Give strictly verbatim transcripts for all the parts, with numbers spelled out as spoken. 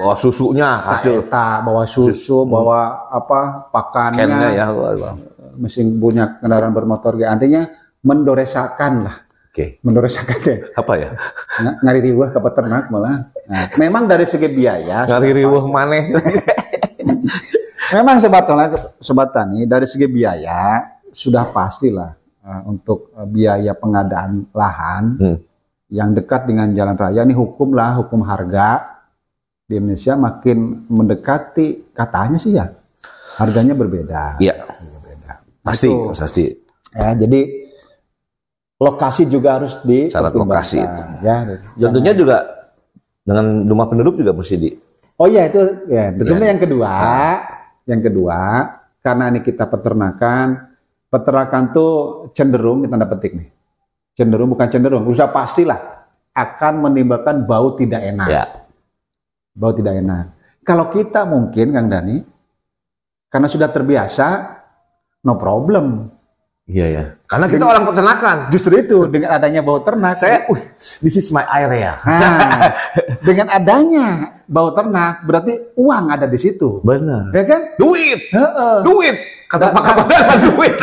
bawa susunya, hasil tak bawa susu, bawa apa pakannya, Kennya ya, mesin punya kendaraan bermotor, artinya mendoresakan lah. Oke. Mendoresakan ya. Apa ya? Ng ngari riwah ke peternak malah. Nah, memang dari segi biaya. Ngari riwah maneh. Memang sobat sobat tani dari segi biaya sudah pastilah uh, untuk uh, biaya pengadaan lahan hmm. yang dekat dengan jalan raya ini hukum lah, hukum harga di Indonesia makin mendekati katanya sih ya harganya berbeda. Iya. Berbeda. Pasti, itu, pasti. Ya, jadi lokasi juga harus di syarat lokasi itu. Ya, tentunya jangan, juga dengan rumah penduduk juga mesti di. Oh iya itu ya, tentunya ya. yang kedua. Nah. Yang kedua, karena ini kita peternakan, peternakan tuh cenderung, kita tanda petik nih, cenderung bukan cenderung, sudah pastilah akan menimbulkan bau tidak enak. Ya. Bau tidak enak. Kalau kita mungkin, Kang Dani, karena sudah terbiasa, no problem. Iya ya. Karena kita dengan, orang peternakan. Justru itu, dengan adanya bau ternak, saya, uh, this is my area. Nah, dengan adanya bau ternak, berarti uang ada di situ. Benar. Ya kan? Duit. Uh-uh. Duit. Kata Pak Kabadan duit.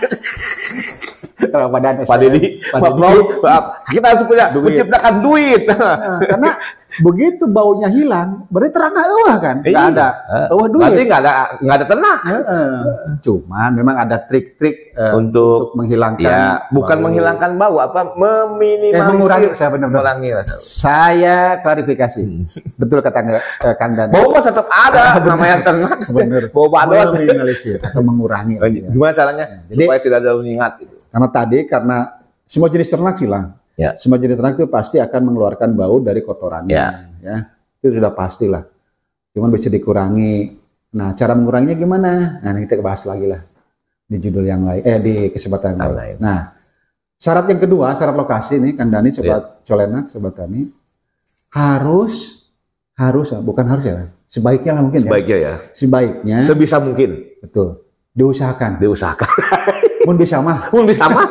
Kalau Pak Pak Dedi, kita harus punya duit. Menciptakan duit. Nah, karena begitu baunya hilang, berarti ternak eueuh kan? Enggak iya. ada. Eueuh duit. Berarti enggak ada enggak ada ternak. Heeh. Cuman memang ada trik-trik uh, untuk, untuk menghilangkan ya, bukan bau. menghilangkan bau, apa meminimalisir, eh, mengurangi saya benar-benar. Mengurangi. Saya klarifikasi. Betul kata uh, Kang Dani. Bau mah tetap ada, namanya ternak. Benar. Bau badut meminimalisir atau mengurangi. Gimana caranya? Jadi, supaya tidak ada mengingat itu. Karena tadi karena semua jenis ternak hilang. Ya. Semua jenis ternak itu pasti akan mengeluarkan bau dari kotorannya. Ya. Ya. Itu sudah pastilah. Cuman bisa dikurangi. Nah, cara menguranginya gimana? Nah, kita bahas lagi lah di judul yang lain, eh di kesempatan yang lain. Nah, syarat yang kedua, syarat lokasi nih, Kang Dani, sobat ya. Colenak, sobat tani, harus harus bukan harus ya, sebaiknya lah mungkin. Sebaiknya ya. ya. Sebaiknya. Sebisa mungkin. Betul. Diusahakan. Diusahakan. Mun bisa mah. Mun bisa mah.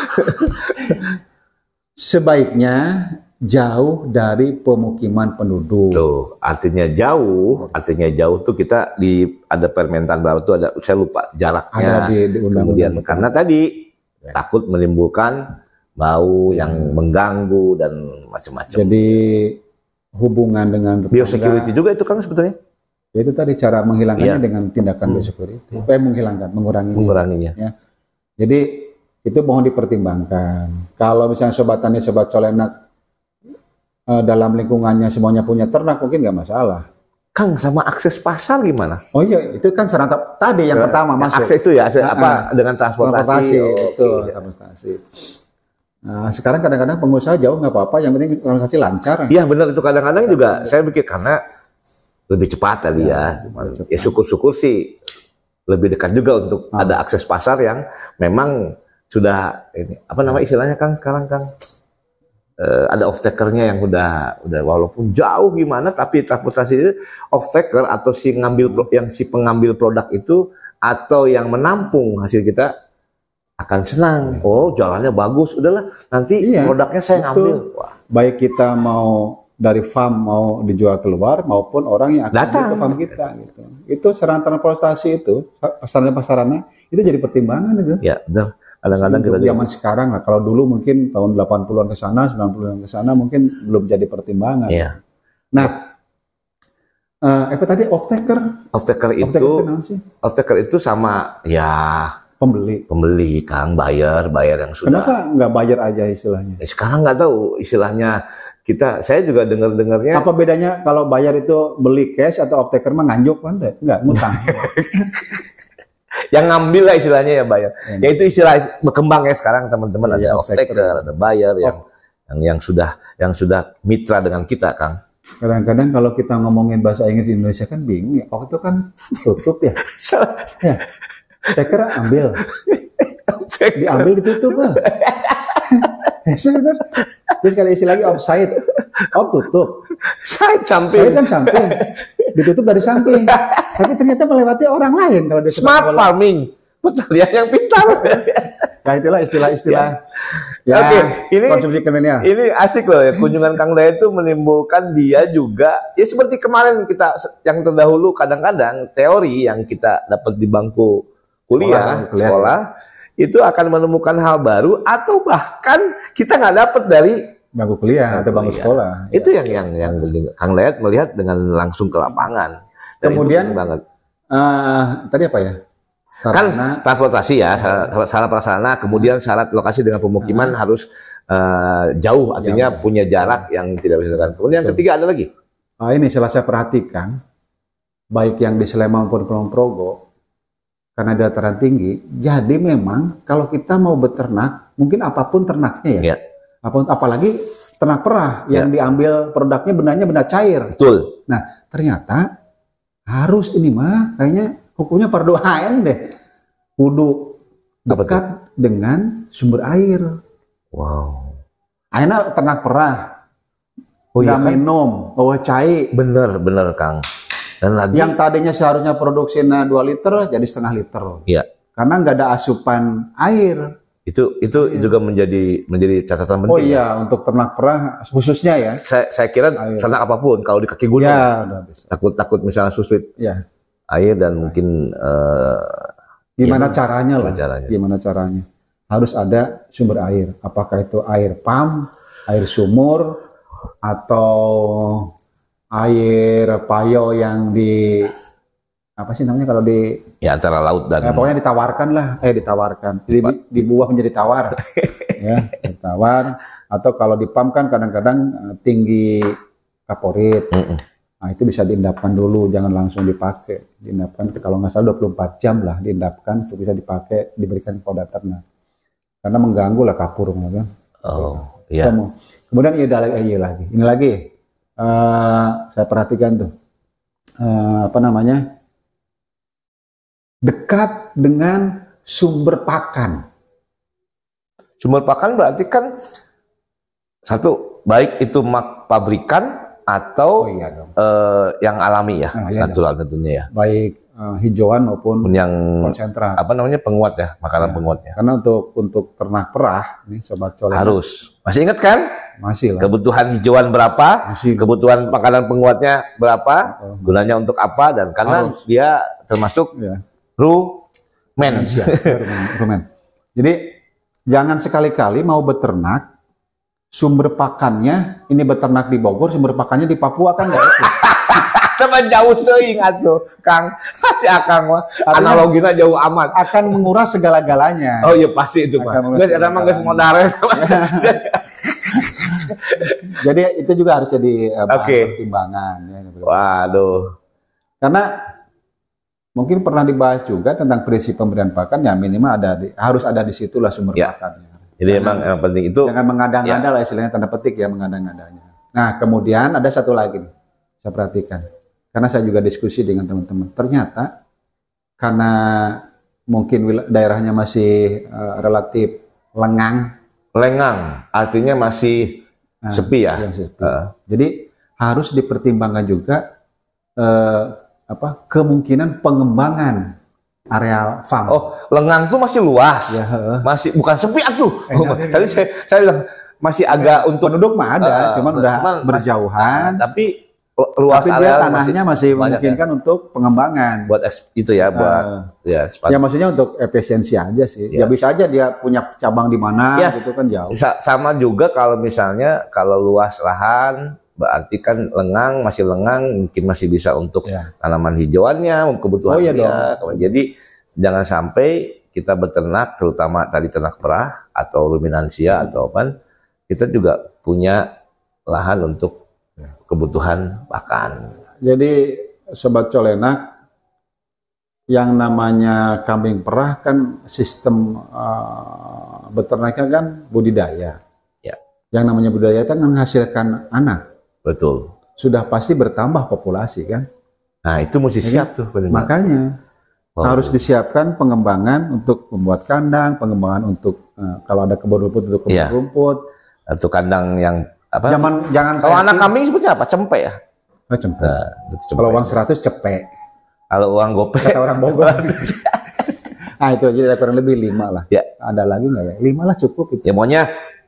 Sebaiknya jauh dari pemukiman penduduk. Tuh, artinya jauh, artinya jauh tuh kita di ada permentan berapa tuh ada, saya lupa jaraknya. Ada di, di kemudian karena tadi ya. takut menimbulkan bau yang hmm. mengganggu dan macam-macam. Jadi hubungan dengan biosecurity juga itu kan sebetulnya. Itu tadi cara menghilangkannya ya. dengan tindakan hmm. biosecurity. Hmm. Eh menghilangkan, menguranginya. Menguranginya. Ya. Jadi itu mohon dipertimbangkan. Kalau misalnya sobat tani, sobat colenak eh, dalam lingkungannya semuanya punya ternak mungkin nggak masalah. Kang, sama akses pasar gimana? Oh iya, itu kan syarat tadi yang ya, pertama masuk. Akses itu ya, nah, apa nah, dengan transportasi. transportasi oh, itu okay. transportasi. Nah, sekarang kadang-kadang pengusaha jauh nggak apa-apa, yang penting transportasi lancar. Iya benar itu kadang-kadang juga saya pikir karena lebih cepat tadi ya. Ya, ya syukur-syukur sih lebih dekat juga untuk hmm. ada akses pasar yang memang sudah ini apa nama istilahnya Kang sekarang Kang uh, ada off-takernya yang udah udah walaupun jauh gimana tapi transportasi itu off-taker atau si ngambil yang si pengambil produk itu atau yang menampung hasil kita akan senang. Oh jalannya bagus, udahlah nanti iya, produknya saya ngambil. Wah. Baik kita mau dari farm mau dijual keluar maupun orang yang akan datang ke farm kita gitu. Itu sarana transportasi itu sarana-pasarana itu jadi pertimbangan itu. Ya benar. Kadang-kadang kita zaman juga. Sekarang lah, kalau dulu mungkin tahun delapan puluhan ke sana, sembilan puluhan ke sana mungkin belum jadi pertimbangan. Iya. Nah, uh, apa tadi off-taker? Off-taker itu, off-taker itu sama ya pembeli. Pembeli, Kang, bayar, bayar yang sudah. Kenapa nggak bayar aja istilahnya? Eh, sekarang nggak tahu istilahnya kita, saya juga dengar-dengarnya. Apa bedanya kalau bayar itu beli cash atau off-taker mah nganjuk kan? Nggak, ngutang. Yang ngambil lah istilahnya ya bayar. Hmm. Ya itu istilah berkembang ya sekarang teman-teman ya, ada off-taker, ada bayar oh. yang yang yang sudah yang sudah mitra dengan kita, Kang. Kadang-kadang kalau kita ngomongin bahasa Inggris di Indonesia kan bingung ya. Oh itu kan tutup ya. Ya. Taker ambil. Diambil ditutup lah. Terus kalau istilahnya offside, off tutup. Side samping. Side kan samping. Ditutup dari samping. Tapi ternyata melewati orang lain kalau smart farming. Petanian yang pintar. Nah itulah istilah-istilah ya. Ya, Oke, ini konsumsi milenial. Ini asik loh ya, kunjungan Kang Dayat itu menimbulkan dia juga ya seperti kemarin kita yang terdahulu kadang-kadang teori yang kita dapat di bangku kuliah, Sekolah, sekolah, ya. itu akan menemukan hal baru atau bahkan kita nggak dapat dari bangku kuliah atau bangku sekolah. Itu yang yang yang Kang Dayat melihat dengan langsung ke lapangan. Dan kemudian banget. Uh, tadi apa ya? Sarana, kan transportasi ya, sarana prasarana, kemudian syarat lokasi dengan pemukiman uh, harus uh, jauh, artinya jauh. Punya jarak yang tidak bisa dilakukan. Kemudian yang ketiga ada lagi. Uh, ini setelah saya perhatikan, baik yang di Sleman maupun Kulon Progo, karena dataran tinggi, jadi memang kalau kita mau beternak, mungkin apapun ternaknya ya, ya. apalagi ternak perah yang ya. Diambil produknya bendanya benda cair. Betul. Nah ternyata harus ini mah kayaknya hukumnya fardu ain deh. Kudu dekat dengan sumber air. Wow. Aina ternak perah. Oh iya kan? Minum, bawa cai. Bener, bener Kang. Dan lagi yang tadinya seharusnya produksinya dua liter jadi setengah liter. Iya. Karena nggak ada asupan air. Itu itu iya. juga menjadi menjadi catatan penting. Oh iya, ya? Untuk ternak perah khususnya ya. Saya saya kira air. Ternak apapun kalau di kaki gunung. Ya, udah bisa. Takut-takut misalnya sulit. Ya. Air dan mungkin uh, gimana ya, caranya lah caranya. Gimana caranya harus ada sumber air, apakah itu air pam, air sumur atau air payo yang di apa sih namanya kalau di ya antara laut dan eh, pokoknya ditawarkan lah eh ditawarkan di, dibuah menjadi tawar ya ditawar atau kalau di pam kan kadang-kadang tinggi kaporit. Mm -mm. Nah itu bisa diendapkan dulu, jangan langsung dipakai. Diendapkan kalau nggak salah dua puluh empat jam lah diendapkan untuk bisa dipakai, diberikan kepada ternak. Karena mengganggu lah kapur kan. Oh iya. Kemudian iya lagi, iya lagi. Ini lagi uh, saya perhatikan tuh uh, apa namanya dekat dengan sumber pakan. Sumber pakan berarti kan satu baik itu mak pabrikan atau oh, iya dong. Uh, yang alami ya, nah, iya natural dong. Tentunya ya. Baik uh, hijauan maupun yang konsentrat. Apa namanya penguat ya, makanan ya. Penguatnya. Karena untuk untuk ternak perah, nih sobat colek. Harus. Masih ingat kan? Masih lah. Kebutuhan hijauan berapa? Masih. Kebutuhan makanan penguatnya berapa? Oh, gunanya untuk apa? Dan karena harus. Dia termasuk ya. rumen. Ya, rumen. rumen. Jadi jangan sekali-kali mau beternak. Sumber pakannya ini beternak di Bogor, sumber pakannya di Papua kan nggak itu. Teman jauh tuh ingat tuh, Kang. Si Akang mah analoginya jauh amat. Akan menguras segala-galanya. Oh iya pasti itu Pak. Guys, ada mah guys modern. Jadi itu juga harus jadi uh, okay. pertimbangan. Ya, waduh. Karena mungkin pernah dibahas juga tentang prinsip pemberian pakan, ya minimal ada di, harus ada di situlah sumber ya. Pakannya. Jadi emang yang penting itu jangan mengada-ngada ya. Lah istilahnya tanda petik ya mengada-ngadanya. Nah kemudian ada satu lagi nih, saya perhatikan karena saya juga diskusi dengan teman-teman. Ternyata karena mungkin daerahnya masih uh, relatif lengang. Lengang artinya masih nah, sepi ya. Sepi. Uh. Jadi harus dipertimbangkan juga uh, apa kemungkinan pengembangan area farm. Oh, lengang tuh masih luas. Ya, masih bukan sepi atuh. Oh, tadi saya saya bilang masih agak ya, untuk penduduk mah ada, uh, cuman udah cuman berjauhan. Mas, tapi luas tapi area tanahnya masih, masih memungkinkan ya? Untuk pengembangan. Buat itu ya, buat uh, ya, ya maksudnya untuk efisiensi aja sih. Ya, ya bisa aja dia punya cabang di mana ya, gitu kan jauh. Sama juga kalau misalnya kalau luas lahan berarti kan lengang masih lengang mungkin masih bisa untuk ya. Tanaman hijauannya kebutuhan oh, iya dia. Dong. Jadi jangan sampai kita beternak terutama tadi ternak perah atau ruminansia hmm. atau apa kita juga punya lahan untuk kebutuhan pakan. Jadi sobat colenak yang namanya kambing perah kan sistem uh, beternaknya kan budidaya. Ya. Yang namanya budidaya kan menghasilkan anak. Betul. Sudah pasti bertambah populasi kan. Nah itu mesti siap tuh. Benar. Makanya oh. harus disiapkan pengembangan untuk membuat kandang, pengembangan untuk uh, kalau ada kebun rumput untuk kebun ya. Rumput. Atau kandang yang apa? Jangan jangan. Kalau anak kambing sebutnya apa? Cempe ya. Oh, cempe. Nah, cempe. Kalau uang seratus cepek. Kalau uang gope. Kata orang Bogor. Nah itu aja kurang lebih lima lah. Ya. Ada lagi nggak ya? Lima lah cukup. Itu. Ya maunya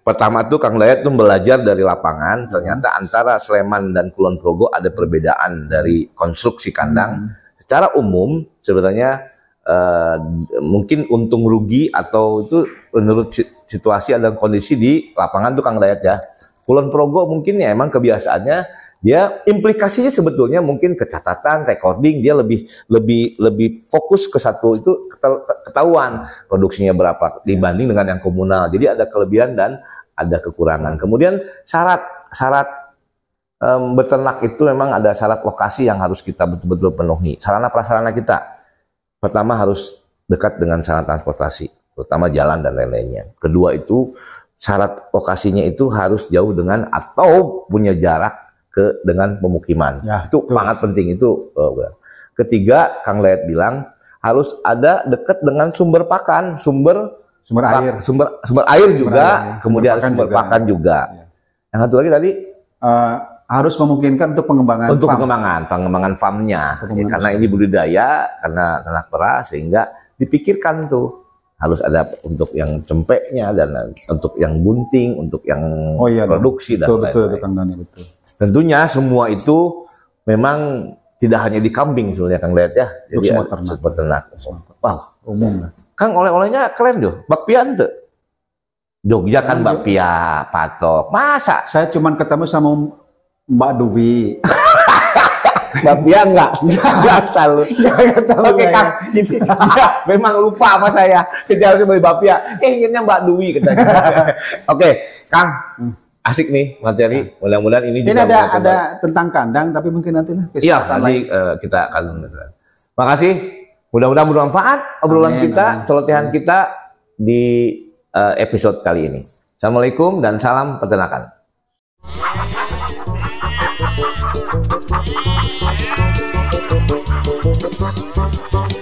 Pertama tuh Kang Dayat tuh belajar dari lapangan, ternyata antara Sleman dan Kulon Progo ada perbedaan dari konstruksi kandang. Hmm. Secara umum sebenarnya uh, mungkin untung rugi atau itu menurut situasi dan kondisi di lapangan tuh Kang Dayat ya. Kulon Progo mungkin ya emang kebiasaannya dia implikasinya sebetulnya mungkin kecatatan, recording, dia lebih lebih lebih fokus ke satu itu ketahuan produksinya berapa dibanding dengan yang komunal. Jadi ada kelebihan dan ada kekurangan. Kemudian syarat syarat um, beternak itu memang ada syarat lokasi yang harus kita betul-betul penuhi. Sarana prasarana kita pertama harus dekat dengan sarana transportasi, terutama jalan dan lain-lainnya. Kedua itu syarat lokasinya itu harus jauh dengan atau punya jarak ke dengan pemukiman. Ya, itu betul. Sangat penting itu. Uh, ketiga, Kang Dayat bilang harus ada dekat dengan sumber pakan, sumber sumber air, sumber sumber air juga, sumber air, kemudian sumber pakan sumber juga. Pakan juga. Ya. Yang satu lagi tadi uh, harus memungkinkan untuk pengembangan untuk farm. pengembangan pengembangan farmnya. Ya, karena ini budidaya, karena ternak perah, sehingga dipikirkan tuh harus ada untuk yang cempeknya dan untuk yang bunting, untuk yang oh, iya, produksi betul, dan betul, lain-lain. betul, betul. Tentunya semua itu memang tidak hanya di kambing sebenarnya Kang Dayat ya. Untuk jadi semua ternak. Semua ternak. Wow, umum lah. Kang oleh-olehnya keren tuh. Bakpia tuh. Jogja kan bakpia, patok. Masa? Saya cuma ketemu sama Mbak Dubi. Bakpia enggak? Enggak selalu. Oke Kang, ini ya, memang lupa sama saya. Kejar beli bakpia. Eh inginnya Mbak Dwi katanya. Oke, Kang. Asik nih materi. Mudah-mudahan ini, ini juga ada ada tentang kandang, tapi mungkin nanti lah. Iya, nanti uh, kita akan. Makasih. Mudah-mudahan bermanfaat obrolan amin, kita, amin. Celotehan kita di uh, episode kali ini. Assalamualaikum dan salam peternakan. Thank you.